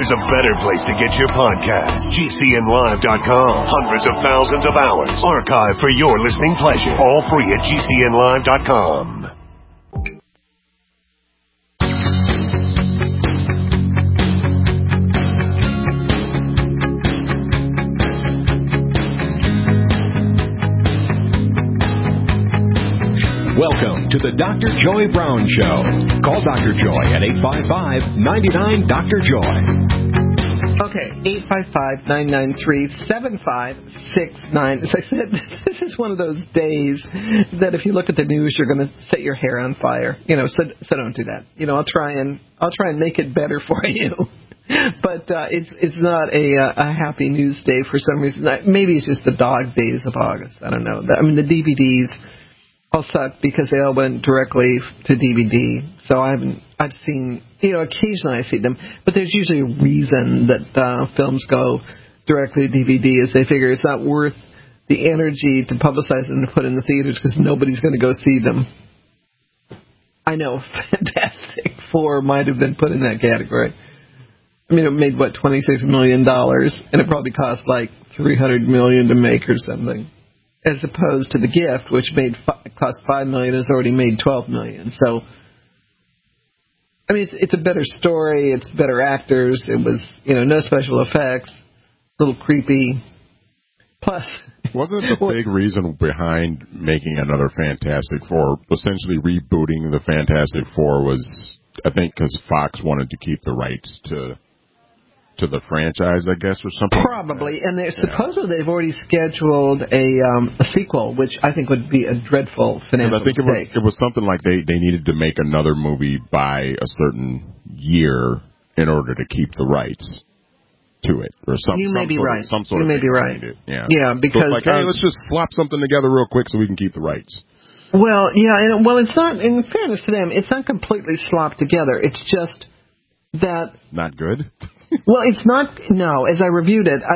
there's a better place to get your podcast. GCNlive.com. Hundreds of thousands of hours archived for your listening pleasure. All free at GCNlive.com. Welcome to the Dr. Joy Brown Show. Call Dr. Joy at 855-99-DR-JOY. Okay, 855-993-7569. As I said, this is one of those days that if you look at the news, you're going to set your hair on fire. So don't do that. I'll try and make it better for you. But it's not a happy news day for some reason. Maybe it's just the dog days of August. I don't know. I mean, the DVDs all suck because they all went directly to DVD. So I've seen, occasionally I see them, but there's usually a reason that films go directly to DVD, is they figure it's not worth the energy to publicize them to put in the theaters because nobody's going to go see them. I know Fantastic Four might have been put in that category. I mean, it made, $26 million, and it probably cost like $300 million to make or something. As opposed to The Gift, which cost $5 million, has already made $12 million. So, I mean, it's a better story. It's better actors. It was, no special effects. A little creepy. Plus, wasn't the big reason behind making another Fantastic Four, essentially rebooting the Fantastic Four, was I think because Fox wanted to keep the rights to the franchise, I guess, or something. Probably, and supposedly they've already scheduled a sequel, which I think would be a dreadful financial mistake. It was something like they needed to make another movie by a certain year in order to keep the rights to it, or something. You may be right. Some sort you of may be right. Yeah, because so hey, let's just slap something together real quick so we can keep the rights. Well, it's not. In fairness to them, it's not completely slopped together. It's just that not good. Well, it's not. No, as I reviewed it,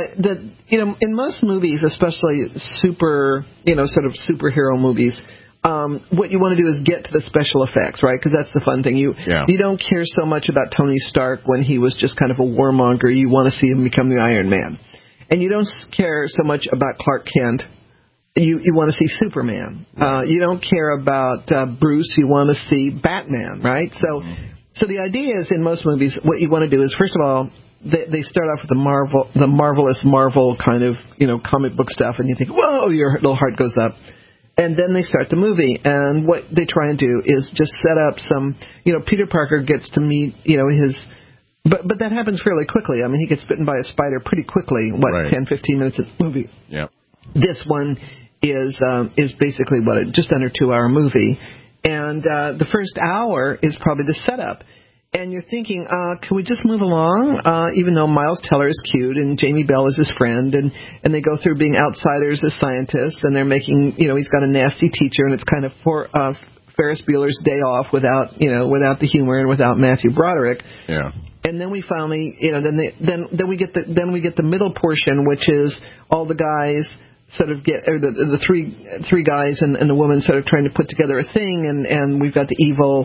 in most movies, especially sort of superhero movies, what you want to do is get to the special effects, right? Because that's the fun thing. You don't care so much about Tony Stark when he was just kind of a warmonger. You want to see him become the Iron Man, and you don't care so much about Clark Kent. You want to see Superman. You don't care about Bruce. You want to see Batman, right? So the idea is, in most movies, what you want to do is, first of all, they start off with the marvelous Marvel kind of, comic book stuff, and you think, whoa, your little heart goes up. And then they start the movie, and what they try and do is just set up some, Peter Parker gets to meet, his... But that happens fairly quickly. I mean, he gets bitten by a spider pretty quickly, 10, 15 minutes of the movie. Yeah. This one is basically, just under 2-hour movie. And the first hour is probably the setup. And you're thinking, can we just move along? Even though Miles Teller is cute and Jamie Bell is his friend, and they go through being outsiders as scientists, and they're making, he's got a nasty teacher, and it's kind of for Ferris Bueller's Day Off without the humor and without Matthew Broderick. Yeah. And then we finally, then we get the middle portion, which is all the guys sort of get, or the three guys and the woman sort of trying to put together a thing, and we've got the evil,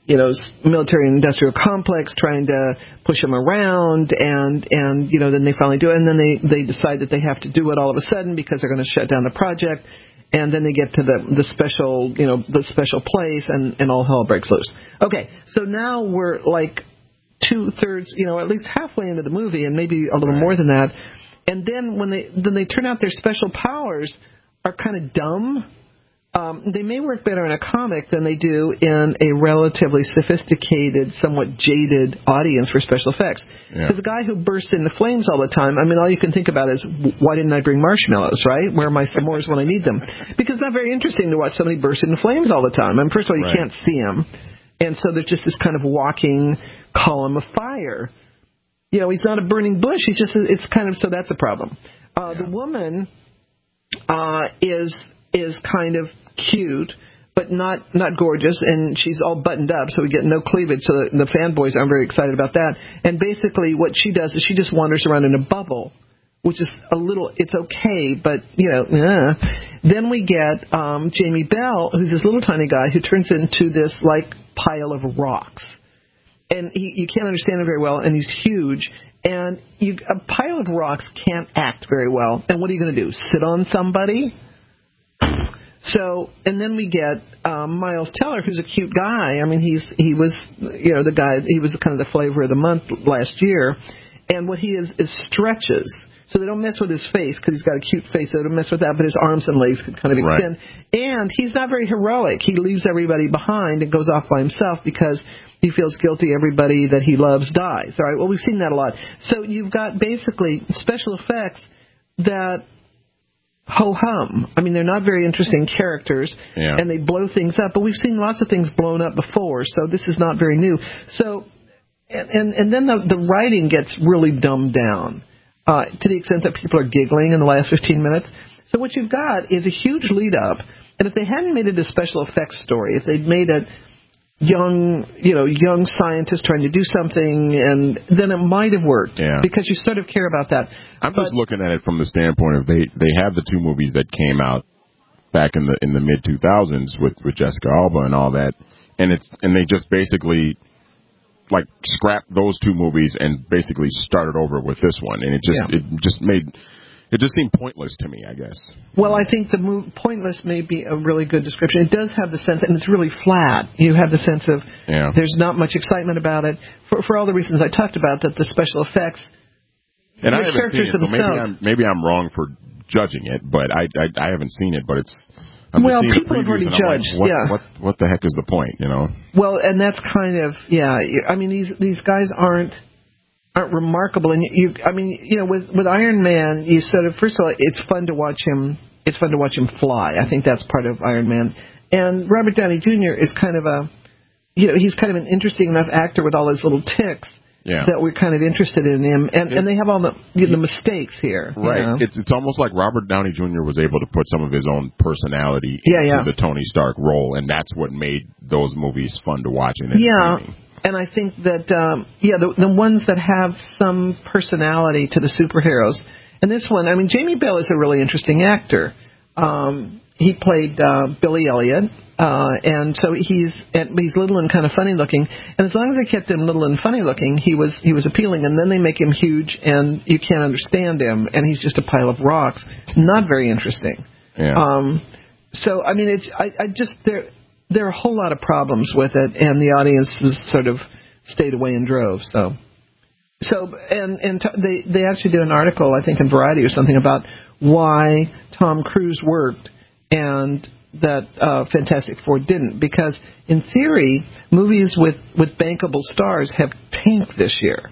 military and industrial complex trying to push them around, and then they finally do it, and then they decide that they have to do it all of a sudden because they're going to shut down the project, and then they get to the special, the special place, and all hell breaks loose. Okay, so now we're like 2/3, at least halfway into the movie, and maybe a little more than that. And then when they turn out their special powers are kind of dumb. They may work better in a comic than they do in a relatively sophisticated, somewhat jaded audience for special effects. Because a guy who bursts into flames all the time, I mean, all you can think about is, why didn't I bring marshmallows, right? Where are my s'mores when I need them? Because it's not very interesting to watch somebody burst into flames all the time. I mean, first of all, you can't see them. And so there's just this kind of walking column of fire. He's not a burning bush. It's kind of, so that's a problem. The woman is kind of cute, but not gorgeous, and she's all buttoned up, so we get no cleavage, so the fanboys aren't very excited about that. And basically what she does is she just wanders around in a bubble, which is it's okay, but, Then we get Jamie Bell, who's this little tiny guy who turns into this, pile of rocks. And you can't understand him very well, and he's huge, And a pile of rocks can't act very well. And what are you going to do? Sit on somebody? So, and then we get Miles Teller, who's a cute guy. I mean, he was the guy. He was kind of the flavor of the month last year. And what he is stretches. So they don't mess with his face because he's got a cute face. They don't mess with that, but his arms and legs could kind of extend. Right. And he's not very heroic. He leaves everybody behind and goes off by himself because he feels guilty everybody that he loves dies. All right, well, we've seen that a lot. So you've got basically special effects that ho-hum. I mean, they're not very interesting characters, and they blow things up. But we've seen lots of things blown up before, so this is not very new. So, and then the writing gets really dumbed down. To the extent that people are giggling in the last 15 minutes. So what you've got is a huge lead-up, and if they hadn't made it a special effects story, if they'd made it young scientists trying to do something, and then it might have worked, because you sort of care about that. I'm just looking at it from the standpoint of they have the two movies that came out back in the mid-2000s with Jessica Alba and all that, and they just basically like scrapped those two movies and basically started over with this one, and it just seemed pointless to me, I guess. Well, I think pointless may be a really good description. It does have the sense, and it's really flat. You have the sense of there's not much excitement about it for all the reasons I talked about. That the special effects and I haven't seen it, so maybe I'm wrong for judging it, but I haven't seen it, but it's. Well, people have already judged. Like, what the heck is the point, Well, and that's kind of I mean, these guys aren't remarkable, and with Iron Man, you sort of first of all, it's fun to watch him. It's fun to watch him fly. I think that's part of Iron Man. And Robert Downey Jr. is kind of he's kind of an interesting enough actor with all his little tics. That we're kind of interested in him, and they have all the mistakes here. Right. It's almost like Robert Downey Jr. was able to put some of his own personality into the Tony Stark role, and that's what made those movies fun to watch and entertaining. And I think that the ones that have some personality to the superheroes, and this one, I mean, Jamie Bell is a really interesting actor. He played Billy Elliot. And so he's little and kind of funny looking, and as long as they kept him little and funny looking, he was appealing. And then they make him huge, and you can't understand him, and he's just a pile of rocks. Not very interesting. So I mean, there are a whole lot of problems with it, and the audience has sort of stayed away in droves. They actually did an article, I think in Variety or something, about why Tom Cruise worked and that Fantastic Four didn't, because in theory, movies with bankable stars have tanked this year.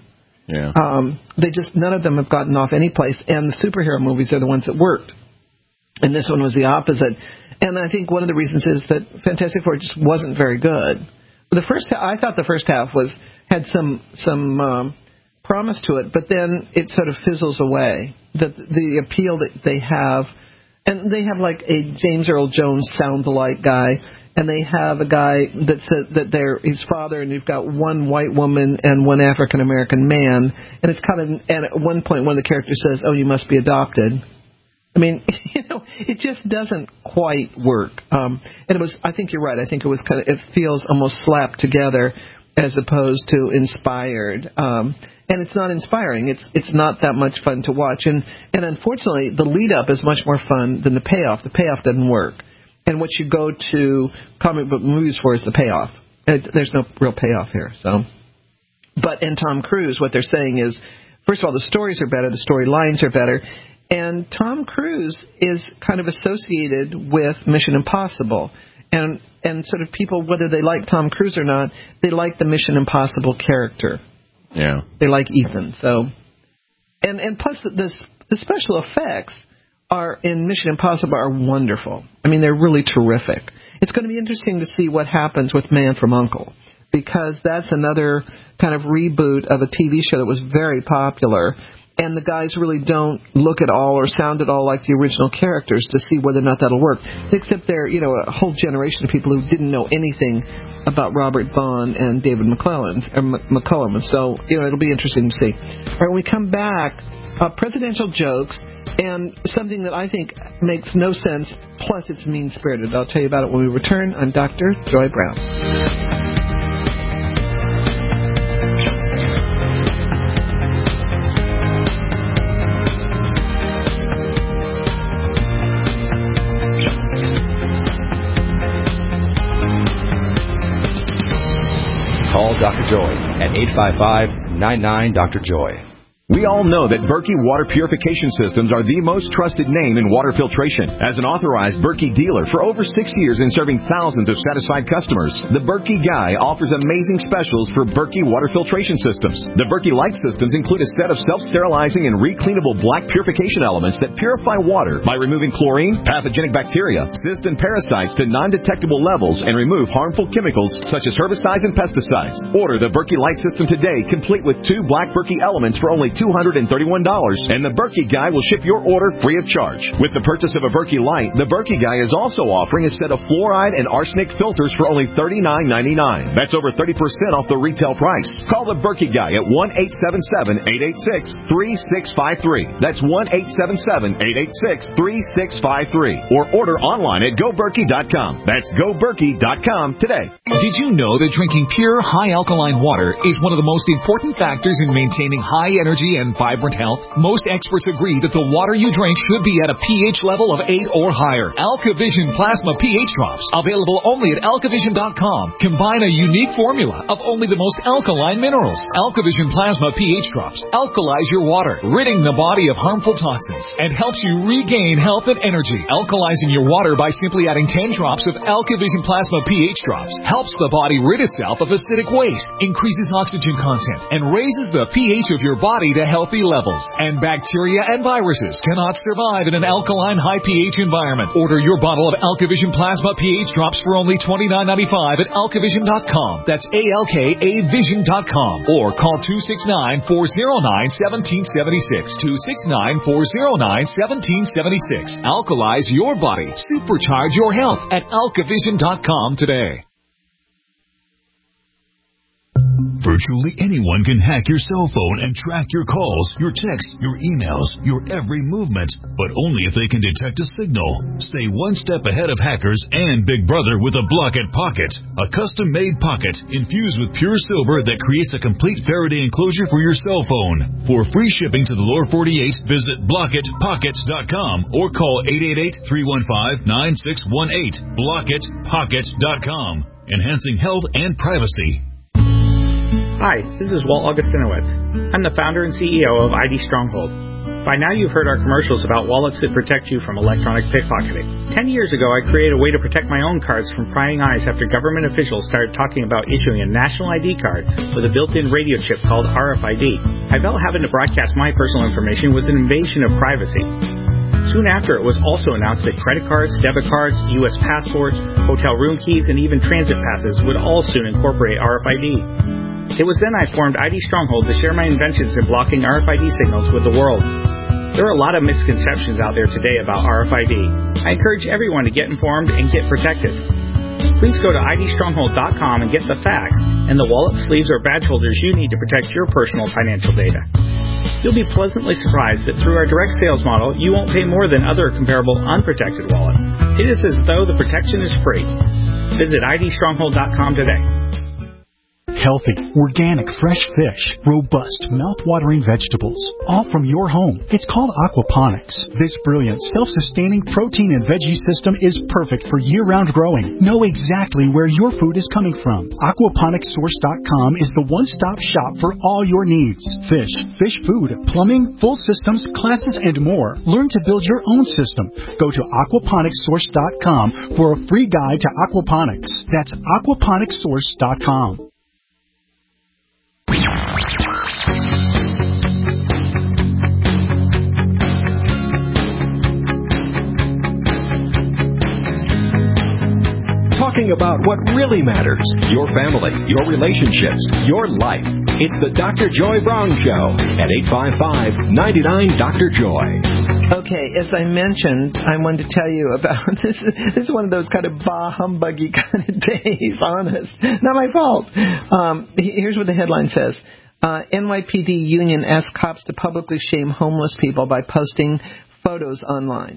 None of them have gotten off any place, and the superhero movies are the ones that worked. And this one was the opposite. And I think one of the reasons is that Fantastic Four just wasn't very good. I thought the first half had some promise to it, but then it sort of fizzles away. The appeal that they have. And they have like a James Earl Jones sound-alike guy, and they have a guy that said that they're his father, and you've got one white woman and one African-American man, and it's kind of, and at one point one of the characters says, "Oh, you must be adopted." I mean, it just doesn't quite work. And it was, I think you're right. I think it feels almost slapped together as opposed to inspired. And it's not inspiring. It's not that much fun to watch. And unfortunately, the lead-up is much more fun than the payoff. The payoff doesn't work. And what you go to comic book movies for is the payoff. There's no real payoff here. But in Tom Cruise, what they're saying is, first of all, the stories are better, the storylines are better, and Tom Cruise is kind of associated with Mission Impossible. And sort of people, whether they like Tom Cruise or not, they like the Mission Impossible character. Yeah. They like Ethan. So, and plus the special effects in Mission Impossible are wonderful. I mean, they're really terrific. It's going to be interesting to see what happens with Man from U.N.C.L.E., because that's another kind of reboot of a TV show that was very popular. And the guys really don't look at all or sound at all like the original characters to see whether or not that'll work. Except they're, a whole generation of people who didn't know anything about Robert Vaughn and David McCullum. So, it'll be interesting to see. All right, when we come back, presidential jokes and something that I think makes no sense, plus it's mean-spirited. I'll tell you about it when we return. I'm Dr. Joy Brown. Dr. Joy at 855-99-DR-JOY. We all know that Berkey Water Purification Systems are the most trusted name in water filtration. As an authorized Berkey dealer for over 6 years and serving thousands of satisfied customers, the Berkey Guy offers amazing specials for Berkey Water Filtration Systems. The Berkey Light Systems include a set of self-sterilizing and recleanable black purification elements that purify water by removing chlorine, pathogenic bacteria, cysts, and parasites to non-detectable levels and remove harmful chemicals such as herbicides and pesticides. Order the Berkey Light System today, complete with 2 black Berkey elements for only $231, and the Berkey Guy will ship your order free of charge. With the purchase of a Berkey Light, the Berkey Guy is also offering a set of fluoride and arsenic filters for only $39.99. That's over 30% off the retail price. Call the Berkey Guy at 1-877-886-3653. That's 1-877-886-3653. Or order online at GoBerkey.com. That's GoBerkey.com today. Did you know that drinking pure, high alkaline water is one of the most important factors in maintaining high energy and vibrant health? Most experts agree that the water you drink should be at a pH level of 8 or higher. AlkaVision Plasma pH Drops, available only at alkavision.com, combine a unique formula of only the most alkaline minerals. AlkaVision Plasma pH Drops alkalize your water, ridding the body of harmful toxins, and helps you regain health and energy. Alkalizing your water by simply adding 10 drops of AlkaVision Plasma pH Drops helps the body rid itself of acidic waste, increases oxygen content, and raises the pH of your body to healthy levels. And bacteria and viruses cannot survive in an alkaline high pH environment. Order your bottle of AlkaVision Plasma pH Drops for only $29.95 at alkavision.com. That's ALKAvision.com. Or call 269-409-1776. 269-409-1776. Alkalize your body. Supercharge your health at alkavision.com today. Virtually anyone can hack your cell phone and track your calls, your texts, your emails, your every movement, but only if they can detect a signal. Stay one step ahead of hackers and Big Brother with a Block-It Pocket, a custom-made pocket infused with pure silver that creates a complete Faraday enclosure for your cell phone. For free shipping to the lower 48, visit blockitpockets.com or call 888-315-9618. blockitpockets.com, enhancing health and privacy. Hi, this is Walt Augustinowicz. I'm the founder and CEO of ID Stronghold. By now you've heard our commercials about wallets that protect you from electronic pickpocketing. 10 years ago, I created a way to protect my own cards from prying eyes after government officials started talking about issuing a national ID card with a built-in radio chip called RFID. I felt having to broadcast my personal information was an invasion of privacy. Soon after, it was also announced that credit cards, debit cards, U.S. passports, hotel room keys, and even transit passes would all soon incorporate RFID. It was then I formed ID Stronghold to share my inventions in blocking RFID signals with the world. There are a lot of misconceptions out there today about RFID. I encourage everyone to get informed and get protected. Please go to idstronghold.com and get the facts and the wallet, sleeves, or badge holders you need to protect your personal financial data. You'll be pleasantly surprised that through our direct sales model, you won't pay more than other comparable unprotected wallets. It is as though the protection is free. Visit idstronghold.com today. Healthy, organic, fresh fish, robust, mouth-watering vegetables, all from your home. It's called aquaponics. This brilliant, self-sustaining protein and veggie system is perfect for year-round growing. Know exactly where your food is coming from. Aquaponicssource.com is the one-stop shop for all your needs. Fish, fish food, plumbing, full systems, classes, and more. Learn to build your own system. Go to aquaponicssource.com for a free guide to aquaponics. That's aquaponicssource.com. Talking about what really matters, your family, your relationships, your life. It's the Dr. Joy Brown Show at 855-99-DR-JOY. Okay, as I mentioned, I wanted to tell you about this. This is one of those kind of bah humbuggy kind of days, honest. Not my fault. Here's what the headline says. NYPD union asks cops to publicly shame homeless people by posting photos online.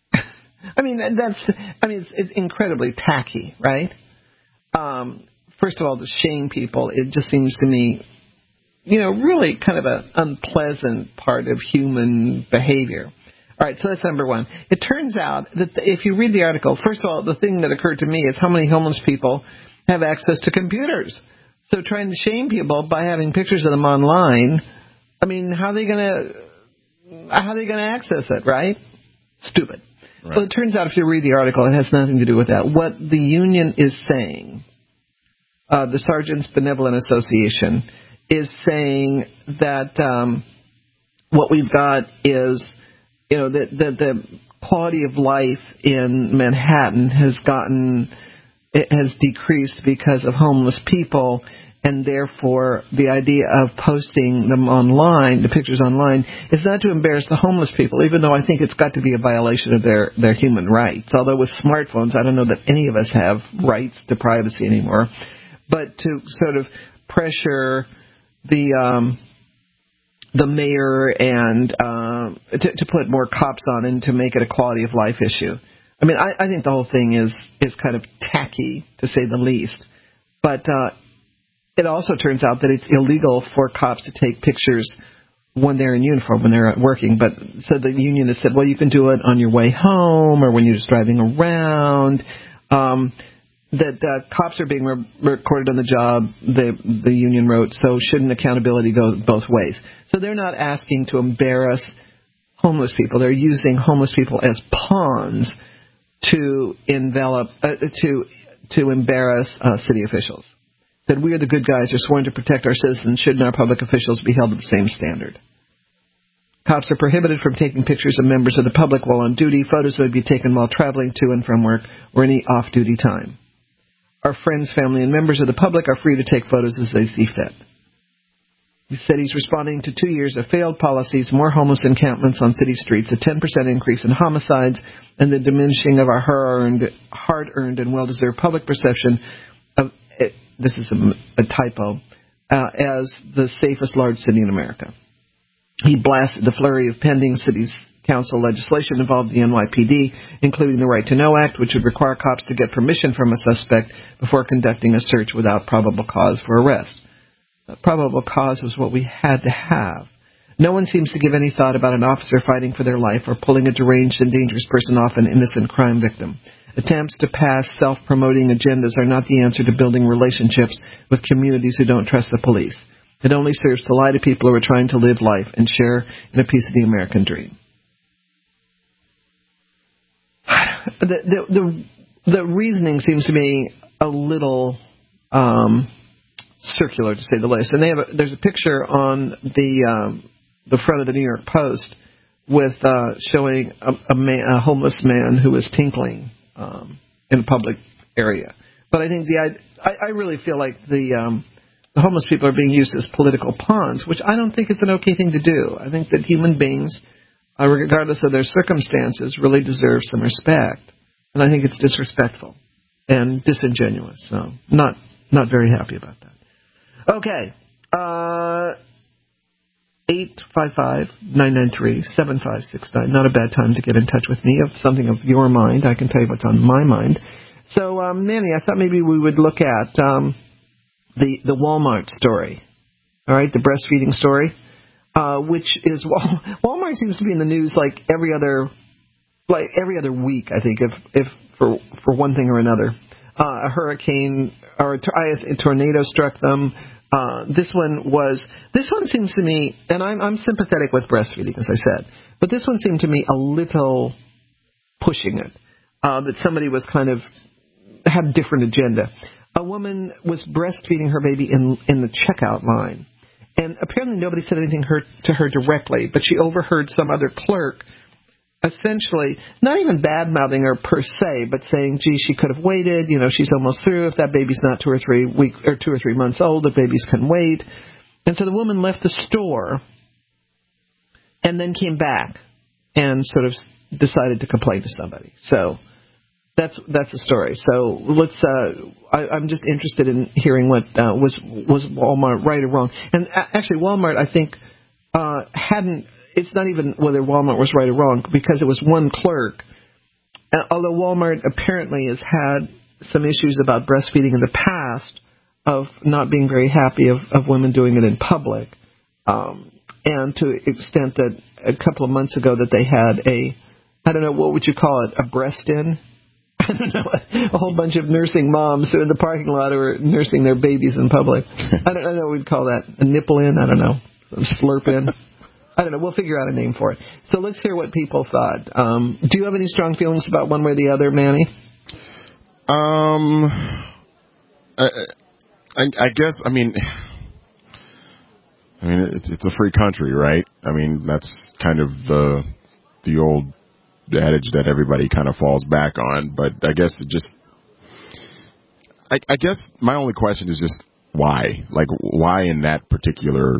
It's incredibly tacky, right? First of all, to shame people, it just seems to me, really kind of an unpleasant part of human behavior. All right, so that's number one. It turns out that if you read the article, first of all, the thing that occurred to me is how many homeless people have access to computers. So trying to shame people by having pictures of them online, I mean, how are they going to access it, right? Stupid. Right. Well, it turns out if you read the article, it has nothing to do with that. What the union is saying, the Sergeants Benevolent Association, is saying that what we've got is, that the quality of life in Manhattan has decreased because of homeless people, and therefore the idea of posting them online, the pictures online, is not to embarrass the homeless people, even though I think it's got to be a violation of their human rights. Although with smartphones, I don't know that any of us have rights to privacy anymore. But to sort of pressure the mayor and to put more cops on and to make it a quality of life issue. I mean, I think the whole thing is kind of tacky, to say the least. But it also turns out that it's illegal for cops to take pictures when they're in uniform, when they're working. But so the union has said, well, you can do it on your way home or when you're just driving around. That cops are being recorded on the job, the union wrote, so shouldn't accountability go both ways? So they're not asking to embarrass homeless people. They're using homeless people as pawns to to embarrass city officials. That we are the good guys, are sworn to protect our citizens. Shouldn't our public officials be held to the same standard? Cops are prohibited from taking pictures of members of the public while on duty. Photos would be taken while traveling to and from work or any off-duty time. Our friends, family, and members of the public are free to take photos as they see fit. He said he's responding to 2 years of failed policies, more homeless encampments on city streets, a 10% increase in homicides, and the diminishing of our hard-earned and well-deserved public perception of, this is a typo, as the safest large city in America. He blasted the flurry of pending cities council legislation involved the NYPD, including the Right to Know Act, which would require cops to get permission from a suspect before conducting a search without probable cause for arrest. Probable cause was what we had to have. No one seems to give any thought about an officer fighting for their life or pulling a deranged and dangerous person off an innocent crime victim. Attempts to pass self-promoting agendas are not the answer to building relationships with communities who don't trust the police. It only serves to lie to people who are trying to live life and share in a piece of the American dream. The reasoning seems to me a little circular, to say the least. And there's a picture on the front of the New York Post with showing a homeless man who is tinkling in a public area. But I think I really feel like the homeless people are being used as political pawns, which I don't think is an okay thing to do. I think that human beings, regardless of their circumstances, really deserve some respect. And I think it's disrespectful and disingenuous. So not very happy about that. Okay. 855-993-7569. Not a bad time to get in touch with me. If something of your mind, I can tell you what's on my mind. So, Manny, I thought maybe we would look at the Walmart story. All right, the breastfeeding story. Which is Walmart seems to be in the news like every other week, I think, if for one thing or another. A hurricane or a tornado struck them. This one seems to me, and I'm sympathetic with breastfeeding, as I said, but this one seemed to me a little pushing it. That somebody was kind of had a different agenda. A woman was breastfeeding her baby in the checkout line. And apparently nobody said anything to her directly, but she overheard some other clerk essentially not even bad-mouthing her per se, but saying, gee, she could have waited. She's almost through. If that baby's not 2 or 3 weeks or 2 or 3 months old, the babies can wait. And so the woman left the store and then came back and sort of decided to complain to somebody. So that's the story. So let's. I'm just interested in hearing what was Walmart right or wrong. And actually, Walmart, I think, hadn't. It's not even whether Walmart was right or wrong because it was one clerk. Although Walmart apparently has had some issues about breastfeeding in the past, of not being very happy of women doing it in public, and to the extent that a couple of months ago that they had I don't know, what would you call it, a breast-in? I don't know, a whole bunch of nursing moms who are in the parking lot who are nursing their babies in public. I don't know what we'd call that. A nipple in? I don't know. Some slurp in? I don't know. We'll figure out a name for it. So let's hear what people thought. Do you have any strong feelings about one way or the other, Manny? I guess, I mean, it's a free country, right? I mean, that's kind of the old adage that everybody kind of falls back on. But I guess I guess my only question is just why? Like, why in that particular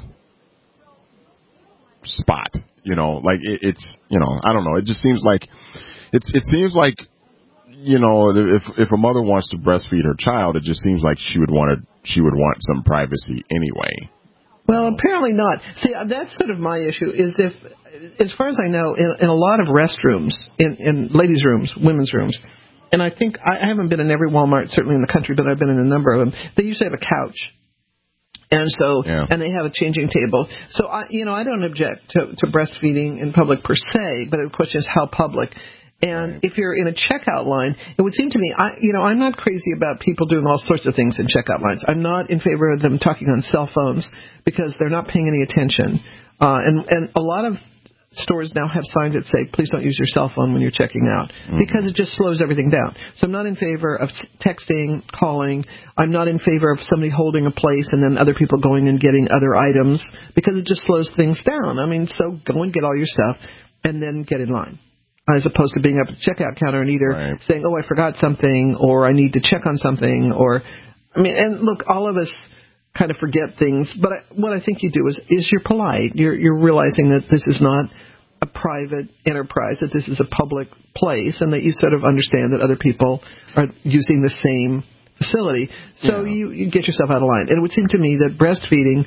spot? You know, like it's, you know, I don't know. It just seems like it seems like, you know, if a mother wants to breastfeed her child, it just seems like she would want some privacy anyway. Well, apparently not. See, that's sort of my issue, is if, as far as I know, in a lot of restrooms, in ladies' rooms, women's rooms, and I think, I haven't been in every Walmart, certainly in the country, but I've been in a number of them, they usually have a couch. And so, and they have a changing table. So, I don't object to breastfeeding in public per se, but the question is how public. And if you're in a checkout line, it would seem to me, I'm not crazy about people doing all sorts of things in checkout lines. I'm not in favor of them talking on cell phones because they're not paying any attention. And a lot of stores now have signs that say, please don't use your cell phone when you're checking out, because it just slows everything down. So I'm not in favor of texting, calling. I'm not in favor of somebody holding a place and then other people going and getting other items, because it just slows things down. I mean, so go and get all your stuff and then get in line, as opposed to being up at the checkout counter and either saying, oh, I forgot something, or I need to check on something, or, and look, all of us kind of forget things, but what I think you do is you're polite. You're realizing that this is not a private enterprise, that this is a public place, and that you sort of understand that other people are using the same facility. So you get yourself out of line. And it would seem to me that breastfeeding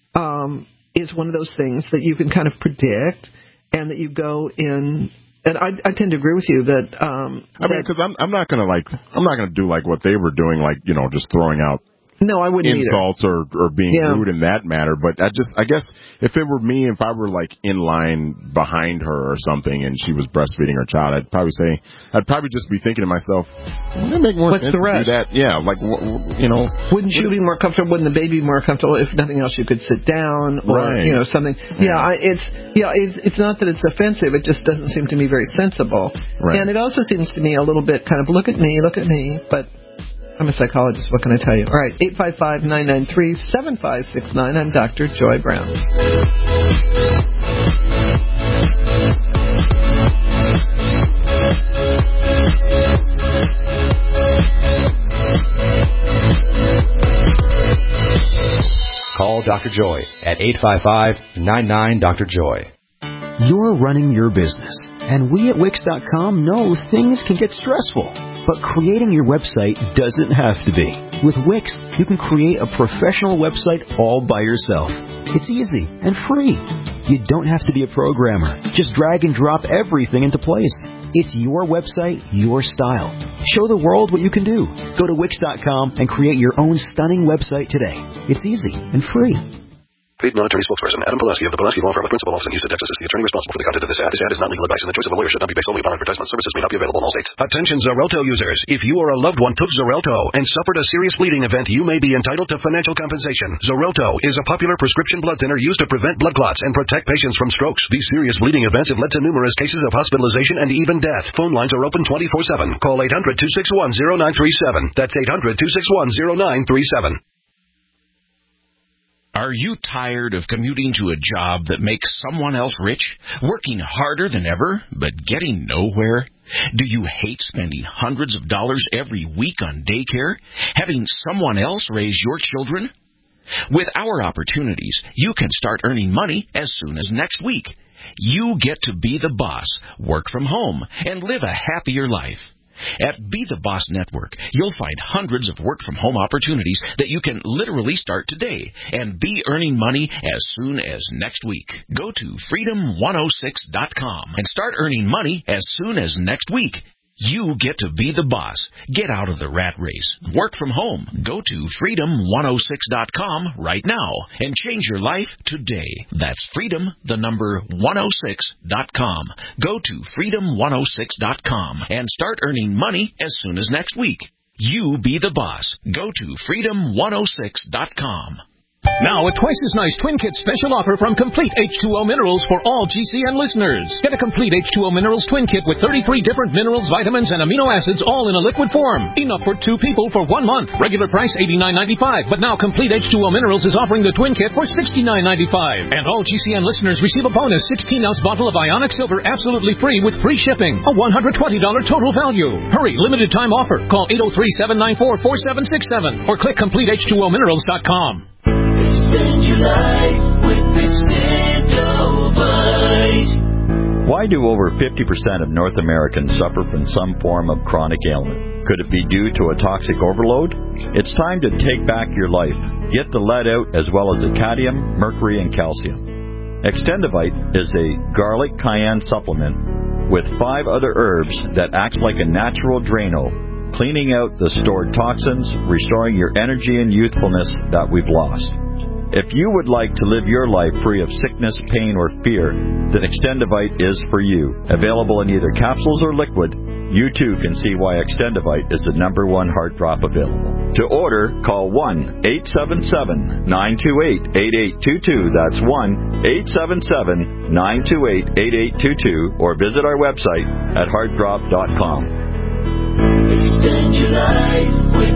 is one of those things that you can kind of predict, and that you go in. And I tend to agree with you that. Because I'm not gonna do like what they were doing, like, you know, just throwing out. No, I wouldn't insults either. or being rude in that matter. But I guess if it were me, if I were like in line behind her or something and she was breastfeeding her child, I'd probably just be thinking to myself, wouldn't it make more sense to do that? Yeah, like, you know. Wouldn't you be more comfortable? Wouldn't the baby be more comfortable? If nothing else, you could sit down or, you know, something. It's not that it's offensive. It just doesn't seem to me very sensible. Right. And it also seems to me a little bit kind of, look at me, but I'm a psychologist. What can I tell you? All right, 855-993-7569. I'm Dr. Joy Brown. Call Dr. Joy at 855-99-DR-JOY. You're running your business, and we at Wix.com know things can get stressful. But creating your website doesn't have to be. With Wix, you can create a professional website all by yourself. It's easy and free. You don't have to be a programmer. Just drag and drop everything into place. It's your website, your style. Show the world what you can do. Go to Wix.com and create your own stunning website today. It's easy and free. Paid non-attorney spokesperson Adam Pulaski of the Pulaski Law Firm with principal office in Houston, Texas is the attorney responsible for the content of this ad. This ad is not legal advice, and the choice of a lawyer should not be based solely upon advertisement. Services may not be available in all states. Attention Xarelto users. If you or a loved one took Xarelto and suffered a serious bleeding event, you may be entitled to financial compensation. Xarelto is a popular prescription blood thinner used to prevent blood clots and protect patients from strokes. These serious bleeding events have led to numerous cases of hospitalization and even death. Phone lines are open 24/7. Call 800-261-0937. That's 800-261-0937. Are you tired of commuting to a job that makes someone else rich, working harder than ever, but getting nowhere? Do you hate spending hundreds of dollars every week on daycare, having someone else raise your children? With our opportunities, you can start earning money as soon as next week. You get to be the boss, work from home, and live a happier life. At Be the Boss Network, you'll find hundreds of work-from-home opportunities that you can literally start today and be earning money as soon as next week. Go to freedom106.com and start earning money as soon as next week. You get to be the boss. Get out of the rat race. Work from home. Go to freedom106.com right now and change your life today. That's freedom, the number 106.com. Go to freedom106.com and start earning money as soon as next week. You be the boss. Go to freedom106.com. Now, a twice as nice Twin Kit special offer from Complete H2O Minerals for all GCN listeners. Get a Complete H2O Minerals Twin Kit with 33 different minerals, vitamins, and amino acids all in a liquid form. Enough for 2 people for 1 month. Regular price $89.95, but now Complete H2O Minerals is offering the Twin Kit for $69.95. And all GCN listeners receive a bonus 16-ounce bottle of Ionic Silver absolutely free with free shipping. A $120 total value. Hurry, limited time offer. Call 803-794-4767 or click CompleteH2OMinerals.com. Extend your life with Extendovite. Why do over 50% of North Americans suffer from some form of chronic ailment? Could it be due to a toxic overload? It's time to take back your life. Get the lead out as well as the cadmium, mercury, and calcium. Extendovite is a garlic cayenne supplement with 5 other herbs that acts like a natural Drano, cleaning out the stored toxins, restoring your energy and youthfulness that we've lost. If you would like to live your life free of sickness, pain, or fear, then Extendovite is for you. Available in either capsules or liquid, you too can see why Extendovite is the #1 heart drop available. To order, call 1-877-928-8822. That's 1-877-928-8822, or visit our website at heartdrop.com. Extend your life with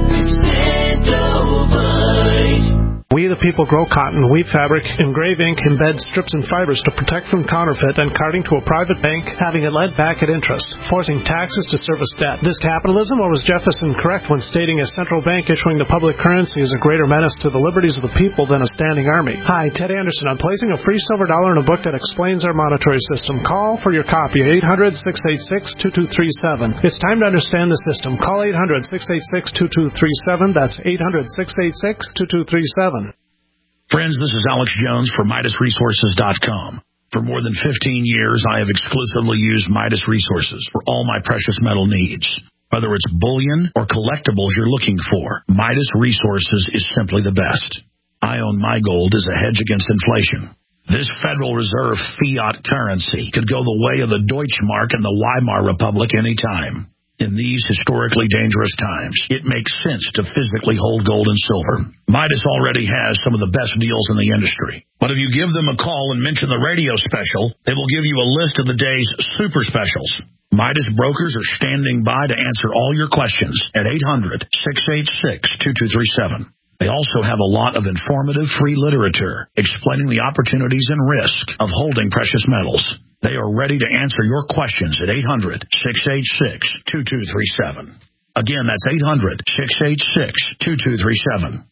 Extendovite. We the people grow cotton, weave fabric, engrave ink, embed strips and fibers to protect from counterfeit and carting to a private bank, having it led back at interest, forcing taxes to service debt. This capitalism, or was Jefferson correct when stating a central bank issuing the public currency is a greater menace to the liberties of the people than a standing army? Hi, Ted Anderson. I'm placing a free silver dollar in a book that explains our monetary system. Call for your copy at 800-686-2237. It's time to understand the system. Call 800-686-2237. That's 800-686-2237. Friends, this is Alex Jones for MidasResources.com. For more than 15 years, I have exclusively used Midas Resources for all my precious metal needs. Whether it's bullion or collectibles you're looking for, Midas Resources is simply the best. I own my gold as a hedge against inflation. This Federal Reserve fiat currency could go the way of the Deutschmark and the Weimar Republic anytime. In these historically dangerous times, it makes sense to physically hold gold and silver. Midas already has some of the best deals in the industry. But if you give them a call and mention the radio special, they will give you a list of the day's super specials. Midas brokers are standing by to answer all your questions at 800-686-2237. They also have a lot of informative free literature explaining the opportunities and risk of holding precious metals. They are ready to answer your questions at 800-686-2237. Again, that's 800-686-2237.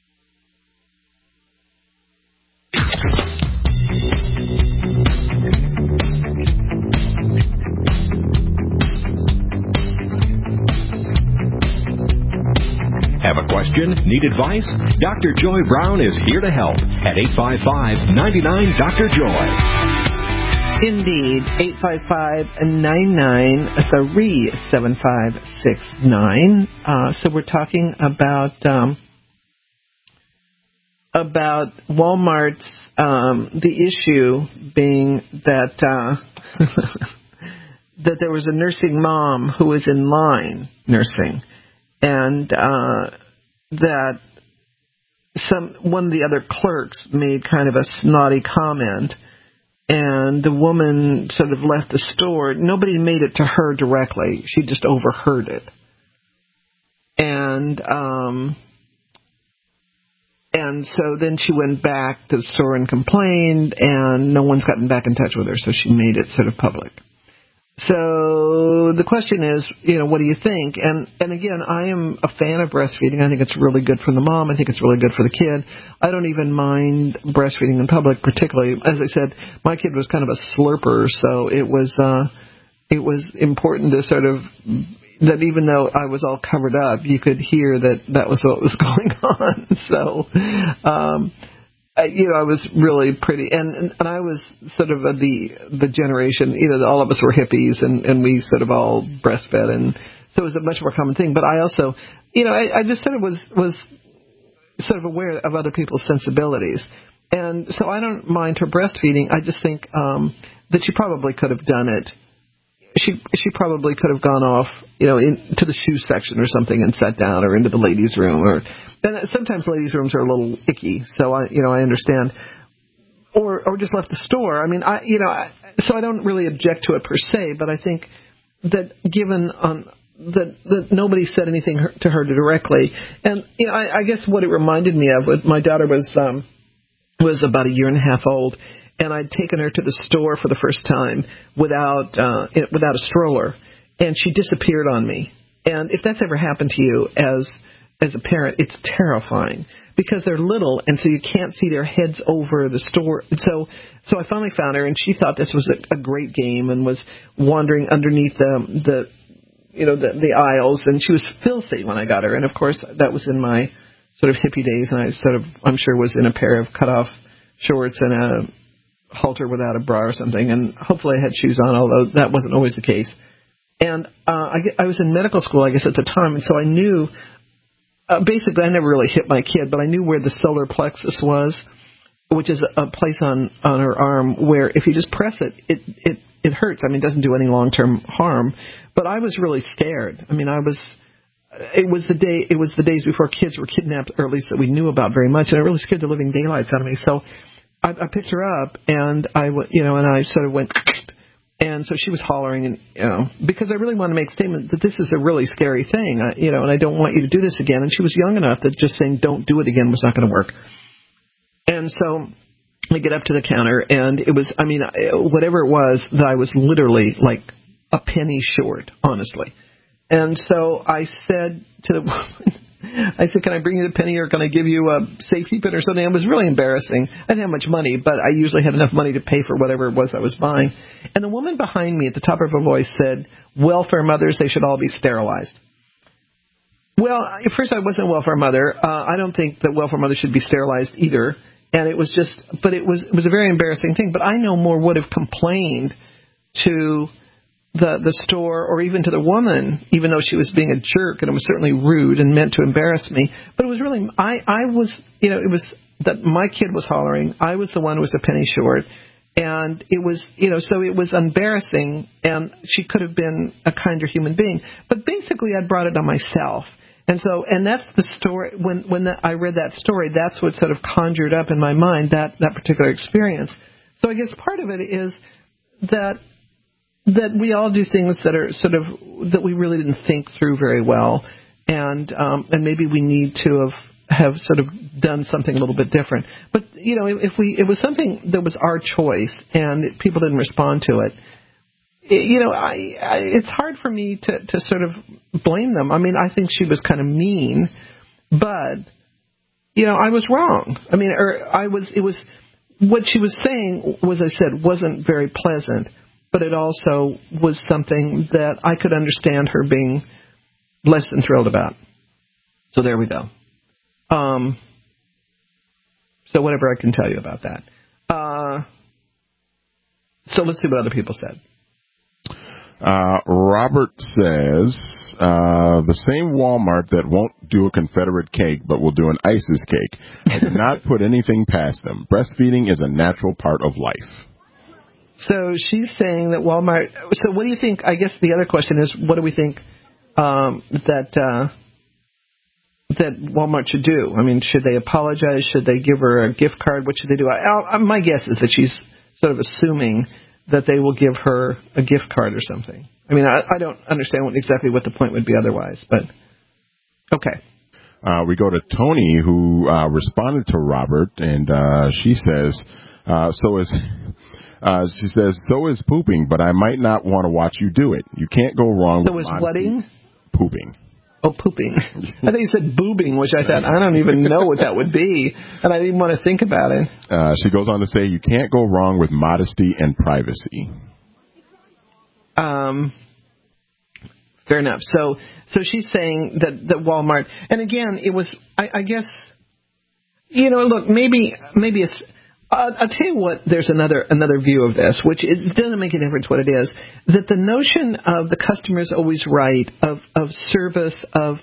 Have a question? Need advice? Dr. Joy Brown is here to help at 855-99-DR-JOY. Indeed, 855-99-37569. So we're talking about Walmart's, the issue being that that there was a nursing mom who was in line nursing, and that one of the other clerks made kind of a snotty comment. And the woman sort of left the store. Nobody made it to her directly. She just overheard it. And so then she went back to the store and complained, and no one's gotten back in touch with her, so she made it sort of public. So the question is, what do you think? And again, I am a fan of breastfeeding. I think it's really good for the mom. I think it's really good for the kid. I don't even mind breastfeeding in public, particularly. As I said, my kid was kind of a slurper, so it was important to sort of, that even though I was all covered up, you could hear that was what was going on. So, I was really pretty, and I was sort of the generation, all of us were hippies, and we sort of all breastfed, and so it was a much more common thing. But I also, I just sort of was sort of aware of other people's sensibilities, and so I don't mind her breastfeeding. I just think that she probably could have done it. She probably could have gone off, into the shoe section or something and sat down, or into the ladies' room, and sometimes ladies' rooms are a little icky, so I understand, or just left the store. I mean, so I don't really object to it per se, but I think that given that nobody said anything to her directly, and I guess what it reminded me of was my daughter was about a year and a half old. And I'd taken her to the store for the first time without a stroller, and she disappeared on me. And if that's ever happened to you as a parent, it's terrifying because they're little, and so you can't see their heads over the store. And so I finally found her, and she thought this was a great game and was wandering underneath the aisles, and she was filthy when I got her. And of course, that was in my sort of hippie days, and I'm sure was in a pair of cut-off shorts and a halter without a bra or something, and hopefully I had shoes on, although that wasn't always the case. And I was in medical school, I guess, at the time, and so I knew, basically I never really hit my kid, but I knew where the solar plexus was, which is a place on her arm where if you just press it hurts. I mean, it doesn't do any long-term harm, but I was really scared. I mean, it was the days before kids were kidnapped, or at least that we knew about very much, and it really scared the living daylights out of me. So I picked her up, and I sort of went, and so she was hollering, and because I really want to make a statement that this is a really scary thing, and I don't want you to do this again. And she was young enough that just saying "don't do it again" was not going to work. And so I get up to the counter, and it was, whatever it was, that I was literally like a penny short, honestly. And so I said to the woman, "Can I bring you the penny, or can I give you a safety pin or something?" It was really embarrassing. I didn't have much money, but I usually had enough money to pay for whatever it was I was buying. And the woman behind me at the top of her voice said, "Welfare mothers, they should all be sterilized." Well, at first I wasn't a welfare mother. I don't think that welfare mothers should be sterilized either. And it was a very embarrassing thing. But I no more would have complained to the store or even to the woman, even though she was being a jerk, and it was certainly rude and meant to embarrass me. But it was really, it was that my kid was hollering. I was the one who was a penny short. And it was, so it was embarrassing, and she could have been a kinder human being. But basically I brought it on myself. And that's the story. When I read that story, that's what sort of conjured up in my mind that particular experience. So I guess part of it is that we all do things that are sort of that we really didn't think through very well, and maybe we need to have sort of done something a little bit different. But if it was something that was our choice and people didn't respond to it, it's hard for me to sort of blame them. I mean, I think she was kind of mean, but I was wrong. I mean, it was what she was saying was, I said, wasn't very pleasant, but it also was something that I could understand her being less than thrilled about. So there we go. So whatever I can tell you about that. So let's see what other people said. Robert says, the same Walmart that won't do a Confederate cake but will do an ISIS cake. I do not put anything past them. Breastfeeding is a natural part of life. So she's saying that Walmart... So what do you think... I guess the other question is, what do we think that Walmart should do? I mean, should they apologize? Should they give her a gift card? What should they do? My guess is that she's sort of assuming that they will give her a gift card or something. I mean, I don't understand exactly what the point would be otherwise, but okay. We go to Tony, who responded to Robert, and she says, so is pooping, but I might not want to watch you do it. You can't go wrong with modesty. So is wedding? Pooping. Oh, pooping. I think you said boobing, which I thought, I don't even know what that would be, and I didn't want to think about it. She goes on to say, you can't go wrong with modesty and privacy. Fair enough. So she's saying that Walmart, and again, it was, I guess, Look, maybe it's. I'll tell you what. There's another view of this, which it doesn't make a difference what it is. That the notion of the customer is always right, of service,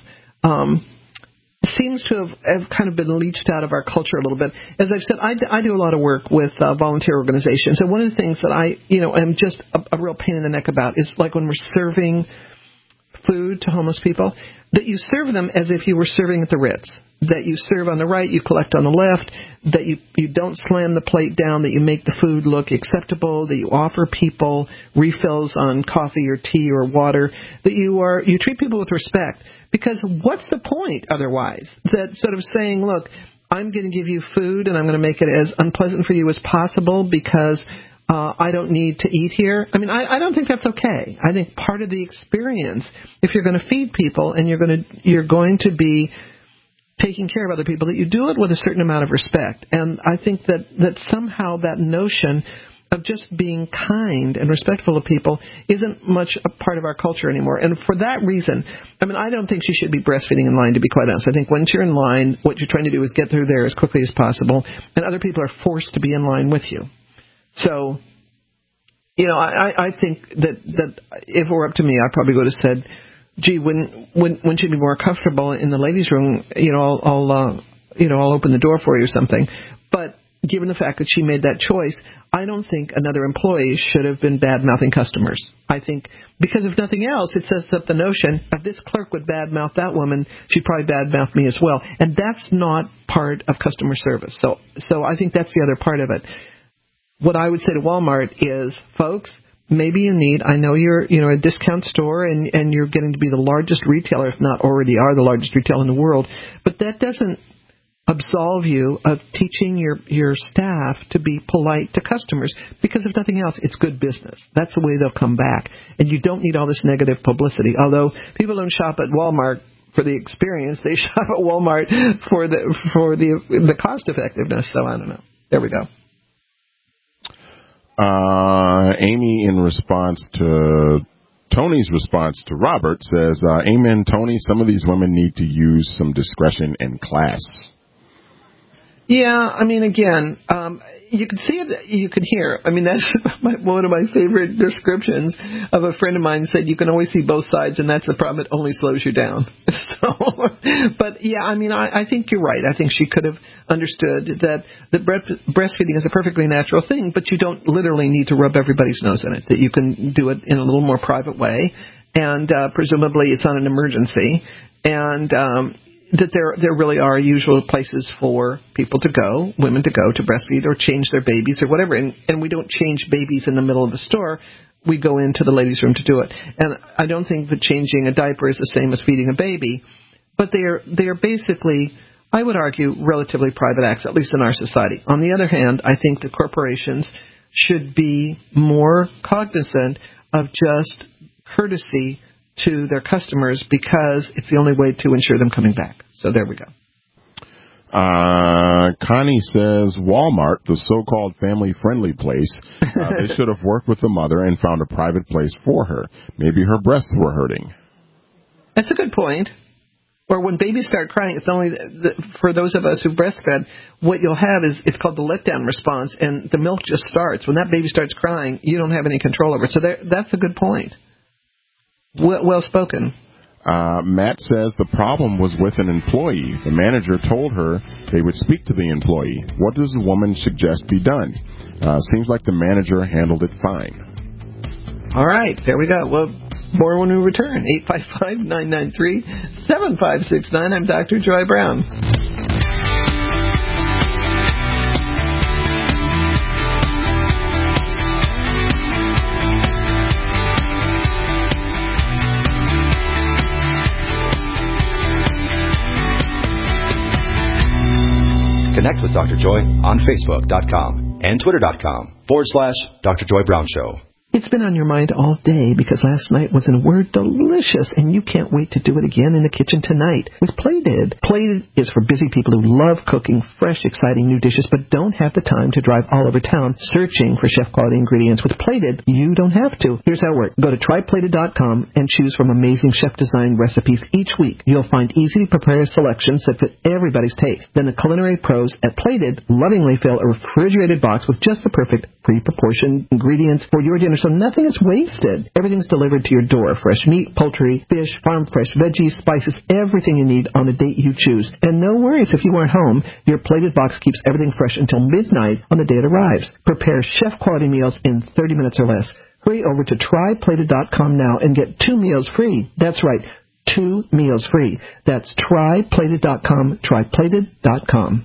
seems to have kind of been leached out of our culture a little bit. As I've said, I do a lot of work with volunteer organizations, and one of the things that I am just a real pain in the neck about is like when we're serving food to homeless people, that you serve them as if you were serving at the Ritz. That you serve on the right, you collect on the left, that you don't slam the plate down, that you make the food look acceptable, that you offer people refills on coffee or tea or water, that you treat people with respect. Because what's the point otherwise? That sort of saying, look, I'm going to give you food and I'm going to make it as unpleasant for you as possible because I don't need to eat here. I mean, I don't think that's okay. I think part of the experience, if you're going to feed people and you're going to be taking care of other people, that you do it with a certain amount of respect. And I think that somehow that notion of just being kind and respectful of people isn't much a part of our culture anymore. And for that reason, I mean, I don't think you should be breastfeeding in line, to be quite honest. I think once you're in line, what you're trying to do is get through there as quickly as possible, and other people are forced to be in line with you. So, I think that if it were up to me, I probably would have said, gee, wouldn't you be more comfortable in the ladies' room? I'll open the door for you or something. But given the fact that she made that choice, I don't think another employee should have been bad-mouthing customers. I think because if nothing else, it sets up the notion if this clerk would bad-mouth that woman, she'd probably bad-mouth me as well. And that's not part of customer service. So I think that's the other part of it. What I would say to Walmart is, folks, maybe you need, I know you're a discount store and you're getting to be the largest retailer, if not already are the largest retailer in the world, but that doesn't absolve you of teaching your staff to be polite to customers, because if nothing else, it's good business. That's the way they'll come back. And you don't need all this negative publicity. Although people don't shop at Walmart for the experience, they shop at Walmart for the cost effectiveness. So I don't know. There we go. Amy, in response to Tony's response to Robert, says, amen, Tony, some of these women need to use some discretion and class. Yeah, I mean, again, you can see it, you can hear. I mean, that's one of my favorite descriptions of a friend of mine said, you can always see both sides, and that's the problem. It only slows you down. So, but, yeah, I mean, I think you're right. I think she could have understood that breastfeeding is a perfectly natural thing, but you don't literally need to rub everybody's nose in it, that you can do it in a little more private way, and presumably it's not an emergency, and that there really are usual places for people to go, women to go to breastfeed or change their babies or whatever. And we don't change babies in the middle of the store. We go into the ladies' room to do it. And I don't think that changing a diaper is the same as feeding a baby, but they are basically, I would argue, relatively private acts, at least in our society. On the other hand, I think the corporations should be more cognizant of just courtesy to their customers, because it's the only way to ensure them coming back. So there we go. Connie says Walmart, the so-called family-friendly place, they should have worked with the mother and found a private place for her. Maybe her breasts were hurting. That's a good point. Or when babies start crying, it's only for those of us who breastfed, what you'll have is, it's called the letdown response, and the milk just starts. When that baby starts crying, you don't have any control over it. So that's a good point. Well spoken. Matt says the problem was with an employee. The manager told her they would speak to the employee. What does the woman suggest be done? Seems like the manager handled it fine. All right, there we go. Well, more when we return. 855-993-7569. I'm Dr. Joy Brown. Connect with Dr. Joy on Facebook.com and Twitter.com/Dr. Joy Brown Show. It's been on your mind all day because last night was, in a word, delicious, and you can't wait to do it again in the kitchen tonight with Plated. Plated is for busy people who love cooking fresh, exciting new dishes but don't have the time to drive all over town searching for chef-quality ingredients. With Plated, you don't have to. Here's how it works. Go to tryplated.com and choose from amazing chef-designed recipes each week. You'll find easy-to-prepare selections that fit everybody's taste. Then the culinary pros at Plated lovingly fill a refrigerated box with just the perfect pre-proportioned ingredients for your dinner, so nothing is wasted. Everything's delivered to your door. Fresh meat, poultry, fish, farm-fresh veggies, spices, everything you need on the date you choose. And no worries if you aren't home. Your Plated box keeps everything fresh until midnight on the day it arrives. Prepare chef-quality meals in 30 minutes or less. Hurry over to tryplated.com now and get 2 meals free. That's right, 2 meals free. That's tryplated.com, tryplated.com.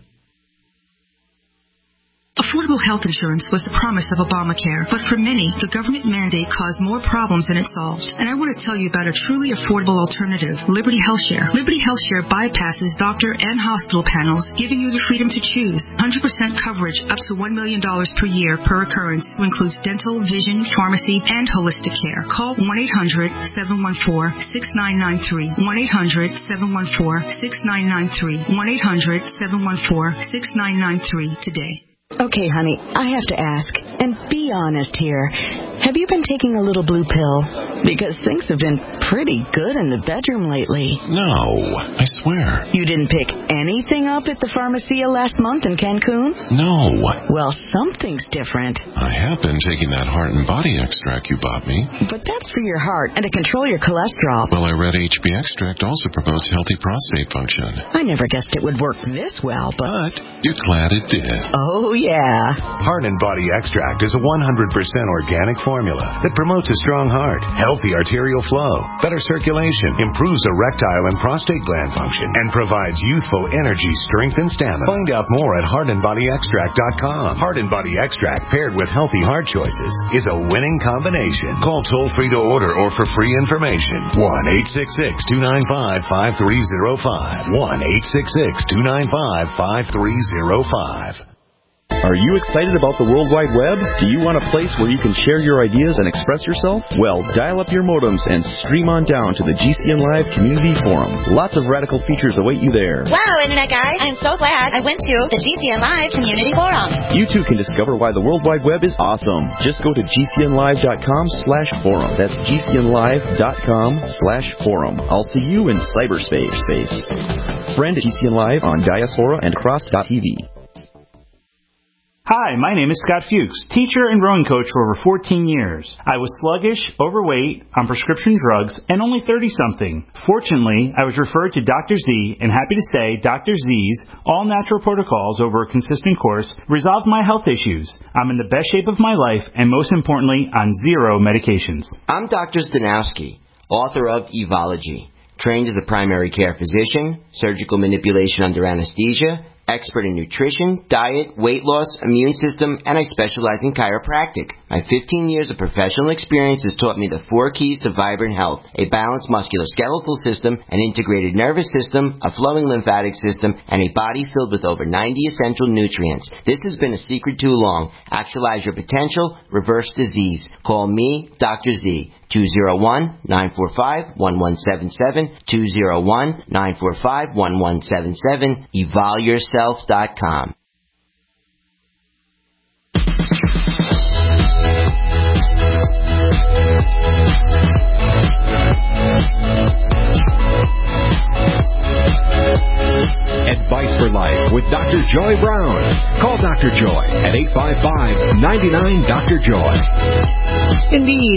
Affordable health insurance was the promise of Obamacare, but for many, the government mandate caused more problems than it solved. And I want to tell you about a truly affordable alternative, Liberty HealthShare. Liberty HealthShare bypasses doctor and hospital panels, giving you the freedom to choose. 100% coverage up to $1 million per year per occurrence, who includes dental, vision, pharmacy, and holistic care. Call 1-800-714-6993. 1-800-714-6993. 1-800-714-6993 today. Okay, honey, I have to ask, and be honest here. Have you been taking a little blue pill? Because things have been pretty good in the bedroom lately. No, I swear. You didn't pick anything up at the Pharmacia last month in Cancun? No. Well, something's different. I have been taking that heart and body extract you bought me. But that's for your heart and to control your cholesterol. Well, I read HB extract also promotes healthy prostate function. I never guessed it would work this well, but you're glad it did. Oh, yeah. Heart and Body Extract is a 100% organic formula that promotes a strong heart, healthy arterial flow, better circulation, improves erectile and prostate gland function, and provides youthful energy, strength, and stamina. Find out more at heartandbodyextract.com. Heart and Body Extract paired with healthy heart choices is a winning combination. Call toll-free to order or for free information. 1-866-295-5305. 1-866-295-5305. Are you excited about the World Wide Web? Do you want a place where you can share your ideas and express yourself? Well, dial up your modems and stream on down to the GCN Live Community Forum. Lots of radical features await you there. Wow, Internet guy, I'm so glad I went to the GCN Live Community Forum. You too can discover why the World Wide Web is awesome. Just go to gcnlive.com/forum. That's gcnlive.com/forum. I'll see you in cyberspace. Friend GCN Live on Diaspora and Cross.tv. Hi, my name is Scott Fuchs, teacher and rowing coach for over 14 years. I was sluggish, overweight, on prescription drugs, and only 30-something. Fortunately, I was referred to Dr. Z, and happy to say Dr. Z's all-natural protocols over a consistent course resolved my health issues. I'm in the best shape of my life, and most importantly, on 0 medications. I'm Dr. Zdanowski, author of Evology, trained as a primary care physician, surgical manipulation under anesthesia, expert in nutrition, diet, weight loss, immune system, and I specialize in chiropractic. My 15 years of professional experience has taught me the 4 keys to vibrant health: a balanced musculoskeletal system, an integrated nervous system, a flowing lymphatic system, and a body filled with over 90 essential nutrients. This has been a secret too long. Actualize your potential, reverse disease. Call me, Dr. Z. 201-945-1177, 201-945-1177, evolyourself.com. Advice for Life with Dr. Joy Brown. Call Dr. Joy at 855-99-DR-JOY. Indeed,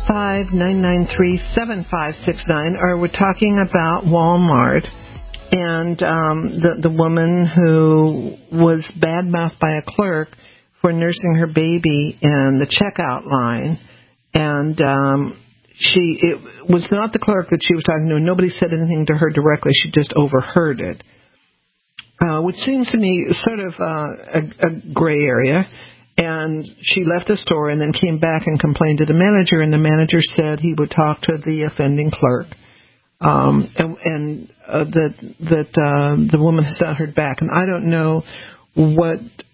855-993-7569. We're talking about Walmart and the woman who was badmouthed by a clerk for nursing her baby in the checkout line. And it was not the clerk that she was talking to. Nobody said anything to her directly. She just overheard it, which seems to me sort of a gray area. And she left the store and then came back and complained to the manager, and the manager said he would talk to the offending clerk, and that the woman has not heard back. And I don't know what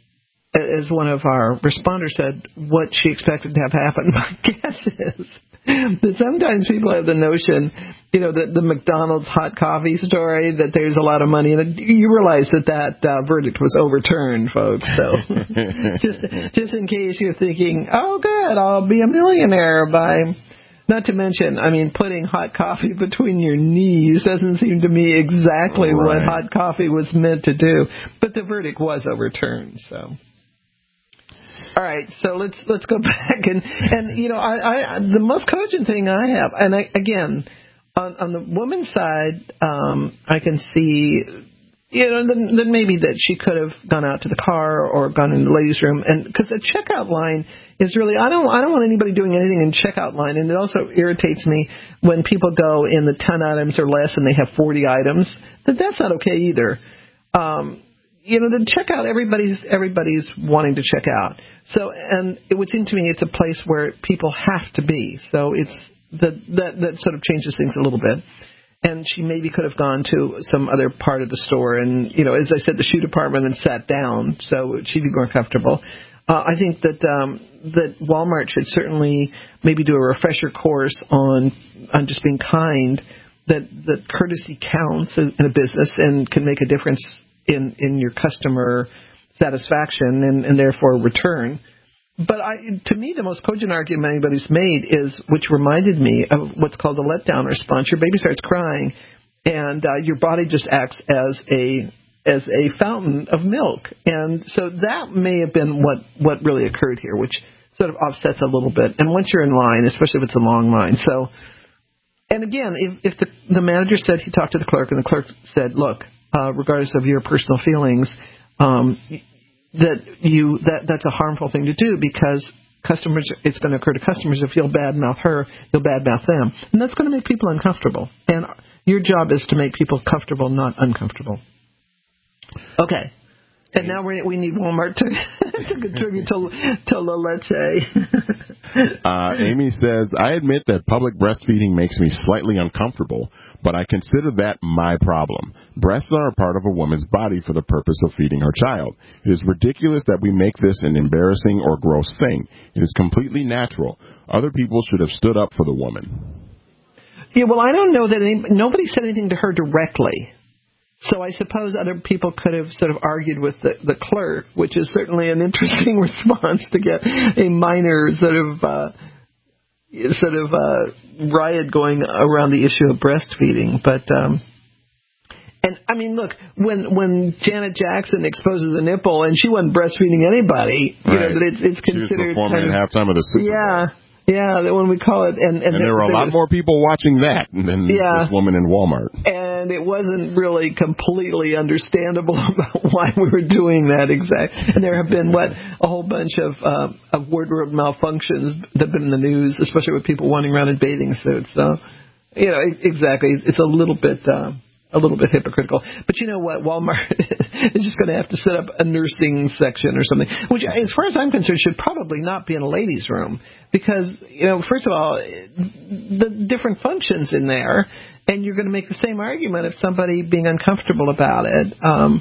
as one of our responders said, what she expected to have happen. My guess is that sometimes people have the notion, that the McDonald's hot coffee story, that there's a lot of money in it. You realize that verdict was overturned, folks. So just in case you're thinking, oh, good, I'll be a millionaire by... Not to mention, putting hot coffee between your knees doesn't seem to me exactly what hot coffee was meant to do. But the verdict was overturned, so... All right, so let's go back and I the most cogent thing I have, and again on the woman's side, I can see then maybe that she could have gone out to the car or gone in the ladies' room, and because the checkout line is really I don't want anybody doing anything in checkout line, and it also irritates me when people go in the 10 items or less and they have 40 items. That's not okay either. The checkout, everybody's wanting to check out. So, and it would seem to me it's a place where people have to be. So it's that sort of changes things a little bit. And she maybe could have gone to some other part of the store and, as I said, the shoe department and sat down so she'd be more comfortable. I think that Walmart should certainly maybe do a refresher course on just being kind, that courtesy counts in a business and can make a difference in your customer satisfaction and therefore return. But to me, the most cogent argument anybody's made is, which reminded me of what's called a letdown response. Your baby starts crying, and your body just acts as a fountain of milk. And so that may have been what really occurred here, which sort of offsets a little bit. And once you're in line, especially if it's a long line. So, and again, if the manager said he talked to the clerk, and the clerk said, look, regardless of your personal feelings, that's a harmful thing to do because customers, it's going to occur to customers if you'll badmouth her, you'll badmouth them. And that's going to make people uncomfortable. And your job is to make people comfortable, not uncomfortable. Okay. And now we need Walmart to contribute to La Leche. Amy says, I admit that public breastfeeding makes me slightly uncomfortable, but I consider that my problem. Breasts are a part of a woman's body for the purpose of feeding her child. It is ridiculous that we make this an embarrassing or gross thing. It is completely natural. Other people should have stood up for the woman. Yeah, well, I don't know that nobody said anything to her directly. So I suppose other people could have sort of argued with the clerk, which is certainly an interesting response to get a minor sort of riot going around the issue of breastfeeding. But and I mean, look, when Janet Jackson exposes a nipple and she wasn't breastfeeding anybody, that it's considered. She was performing at halftime of the Super Bowl. Yeah, when we call it, and there were a lot more people watching that than this woman in Walmart. And it wasn't really completely understandable about why we were doing that exact. And there have been a whole bunch of wardrobe malfunctions that have been in the news, especially with people wandering around in bathing suits. So, exactly, it's a little bit hypocritical. But you know what? Walmart is just going to have to set up a nursing section or something, which, as far as I'm concerned, should probably not be in a ladies' room because, first of all, the different functions in there, and you're going to make the same argument of somebody being uncomfortable about it.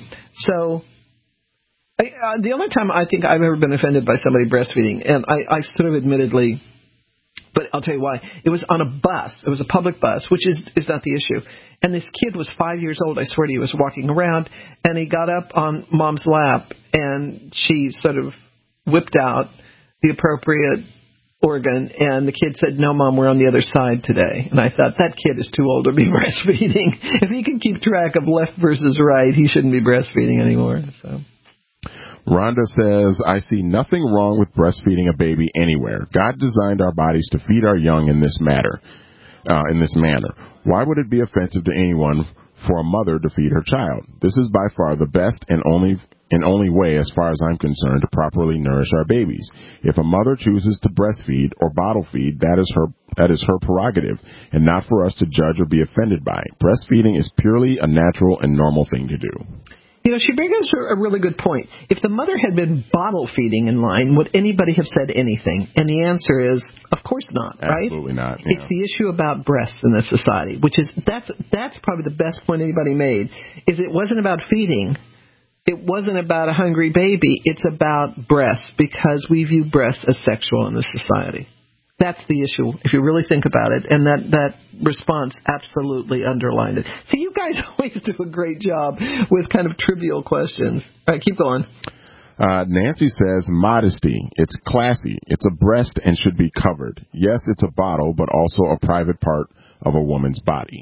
The only time I think I've ever been offended by somebody breastfeeding, and I sort of admittedly, but I'll tell you why. It was on a bus. It was a public bus, which is not the issue. And this kid was 5 years old. I swear to you, he was walking around, and he got up on Mom's lap, and she sort of whipped out the appropriate organ, and the kid said, no, Mom, we're on the other side today. And I thought, that kid is too old to be breastfeeding. If he can keep track of left versus right, he shouldn't be breastfeeding anymore. So. Rhonda says, I see nothing wrong with breastfeeding a baby anywhere. God designed our bodies to feed our young in this manner. Why would it be offensive to anyone for a mother to feed her child? This is by far the best and only way, as far as I'm concerned, to properly nourish our babies. If a mother chooses to breastfeed or bottle feed, that is her prerogative, and not for us to judge or be offended by. Breastfeeding is purely a natural and normal thing to do. She brings us a really good point. If the mother had been bottle feeding in line, would anybody have said anything? And the answer is, of course not, right? Absolutely not. Yeah. It's the issue about breasts in this society, which is that's probably the best point anybody made. Is it wasn't about feeding, it wasn't about a hungry baby. It's about breasts, because we view breasts as sexual in this society. That's the issue, if you really think about it, and that response absolutely underlined it. See, you guys always do a great job with kind of trivial questions. All right, keep going. Nancy says, modesty. It's classy. It's a breast and should be covered. Yes, it's a bottle, but also a private part of a woman's body.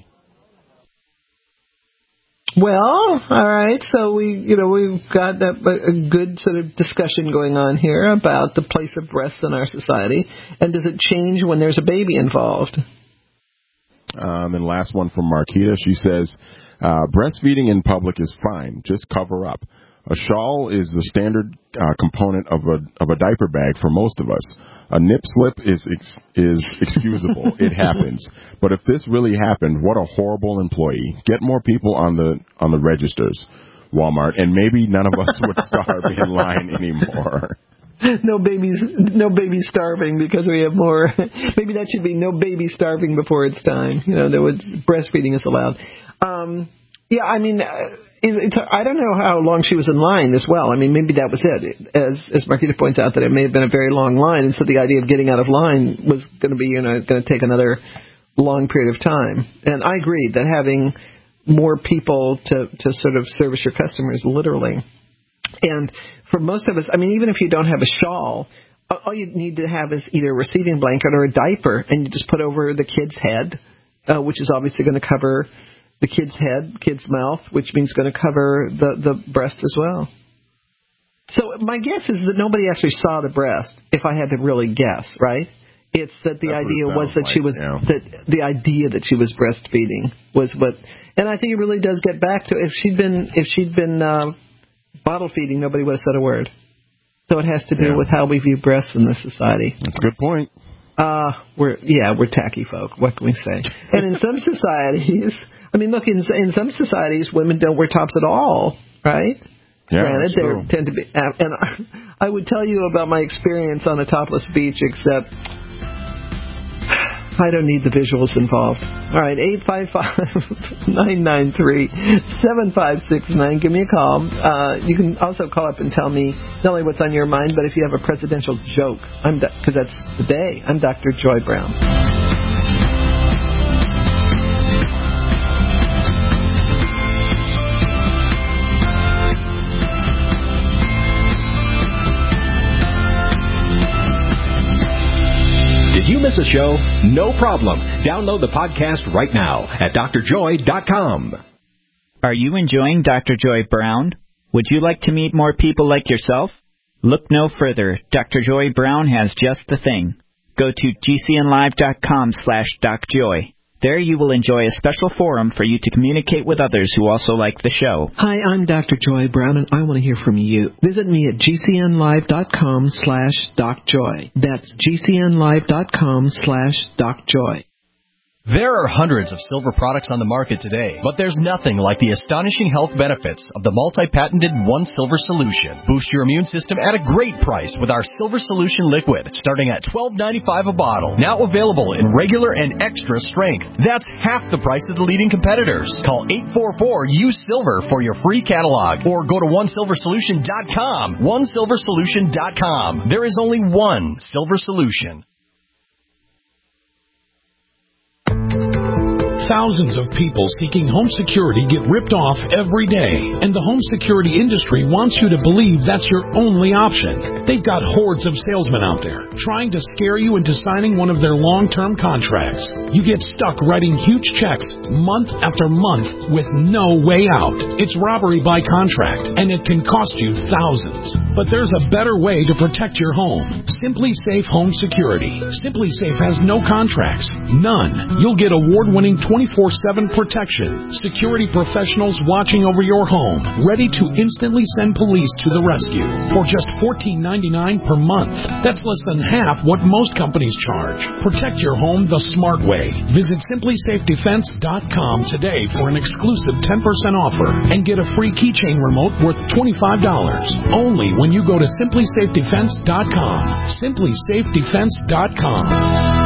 Well, all right. So we've got a good sort of discussion going on here about the place of breasts in our society, and does it change when there's a baby involved? And last one from Marquita. She says, breastfeeding in public is fine. Just cover up. A shawl is the standard component of a diaper bag for most of us. A nip slip is excusable. It happens. But if this really happened, what a horrible employee. Get more people on the registers, Walmart, and maybe none of us would starve in line anymore. No babies starving because we have more. Maybe that should be no baby starving before it's time. Breastfeeding is allowed. Yeah, I mean, I don't know how long she was in line as well. I mean, maybe that was it. As Marquita points out, that it may have been a very long line, and so the idea of getting out of line was going to be, going to take another long period of time. And I agree that having more people to sort of service your customers, literally. And for most of us, I mean, even if you don't have a shawl, all you need to have is either a receiving blanket or a diaper, and you just put over the kid's head, which is obviously going to cover the kid's head, kid's mouth, which means going to cover the breast as well. So my guess is that nobody actually saw the breast, if I had to really guess, right? It's that the idea was that she was that the idea that she was breastfeeding was what, and I think it really does get back to if she'd been bottle feeding, nobody would have said a word. So it has to do with how we view breasts in this society. That's a good point. We're tacky folk. What can we say? And in some societies, I mean, look, in some societies, women don't wear tops at all, right? Yeah, granted, they tend to be, and I would tell you about my experience on a topless beach, except I don't need the visuals involved. All right, 855-993-7569. Give me a call. You can also call up and tell me not only what's on your mind, but if you have a presidential joke, because that's the day. I'm Dr. Joy Brown. Did you miss a show? No problem. Download the podcast right now at drjoy.com. Are you enjoying Dr. Joy Brown? Would you like to meet more people like yourself? Look no further. Dr. Joy Brown has just the thing. Go to gcnlive.com/docjoy. There you will enjoy a special forum for you to communicate with others who also like the show. Hi, I'm Dr. Joy Brown, and I want to hear from you. Visit me at gcnlive.com/docjoy. That's gcnlive.com/docjoy. There are hundreds of silver products on the market today, but there's nothing like the astonishing health benefits of the multi-patented One Silver Solution. Boost your immune system at a great price with our Silver Solution Liquid, starting at $12.95 a bottle. Now available in regular and extra strength. That's half the price of the leading competitors. Call 844-USE-SILVER for your free catalog, or go to OneSilverSolution.com. OneSilverSolution.com. There is only one Silver Solution. Thousands of people seeking home security get ripped off every day, and the home security industry wants you to believe that's your only option. They've got hordes of salesmen out there trying to scare you into signing one of their long-term contracts. You get stuck writing huge checks month after month with no way out. It's robbery by contract, and it can cost you thousands. But there's a better way to protect your home. Simply Safe Home Security. Simply Safe has no contracts. None. You'll get award-winning 24/7 protection. Security professionals watching over your home, ready to instantly send police to the rescue for just $14.99 per month. That's less than half what most companies charge. Protect your home the smart way. Visit SimplySafeDefense.com today for an exclusive 10% offer and get a free keychain remote worth $25. Only when you go to SimplySafeDefense.com. SimplySafeDefense.com.